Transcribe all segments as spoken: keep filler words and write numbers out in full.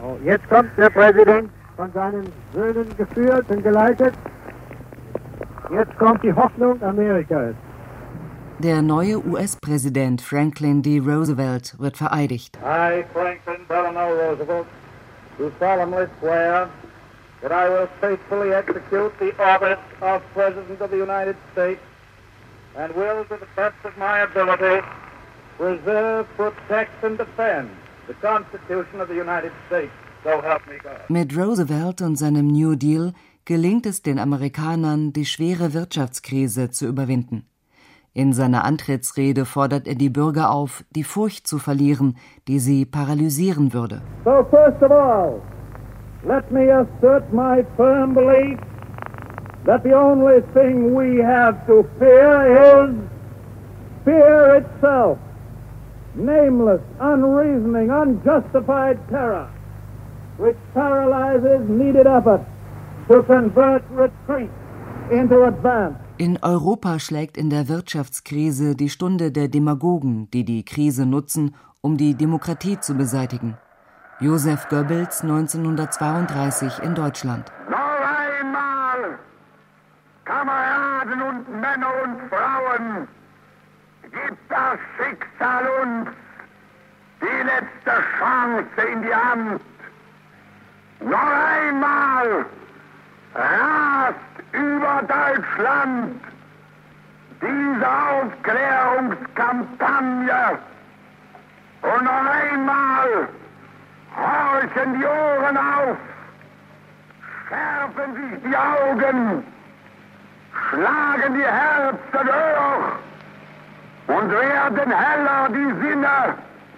Oh, jetzt kommt der Präsident von seinen Söhnen geführt und geleitet. Jetzt kommt die Hoffnung Amerikas. Der neue U S-Präsident Franklin D. Roosevelt wird vereidigt. I, Franklin Delano Roosevelt, do solemnly swear that I will faithfully execute the office of President of the United States and will, to the best of my ability, preserve, protect and defend the Constitution of the United States. So help me God. Mit Roosevelt und seinem New Deal gelingt es den Amerikanern, die schwere Wirtschaftskrise zu überwinden. In seiner Antrittsrede fordert er die Bürger auf, die Furcht zu verlieren, die sie paralysieren würde. So first of all, let me assert my firm belief that the only thing we have to fear is fear itself. Nameless, unreasoning, unjustified terror, which paralyzes needed effort to convert retreat into advance. In Europa schlägt in der Wirtschaftskrise die Stunde der Demagogen, die die Krise nutzen, um die Demokratie zu beseitigen. Joseph Goebbels neunzehnhundertzweiunddreißig in Deutschland. Noch einmal, Kameraden und Männer und Frauen, gibt das Schicksal uns die letzte Chance in die Hand. Noch einmal rast über Deutschland diese Aufklärungskampagne. Und noch einmal horchen die Ohren auf, schärfen sich die Augen, schlagen die Herzen hoch und werden heller die Sinne.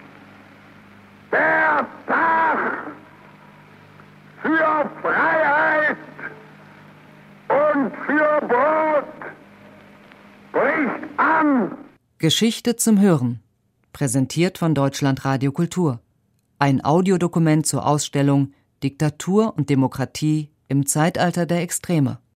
Der Tag für Freiheit und für Brot bricht an. Geschichte zum Hören. Präsentiert von Deutschlandradio Kultur. Ein Audiodokument zur Ausstellung Diktatur und Demokratie im Zeitalter der Extreme.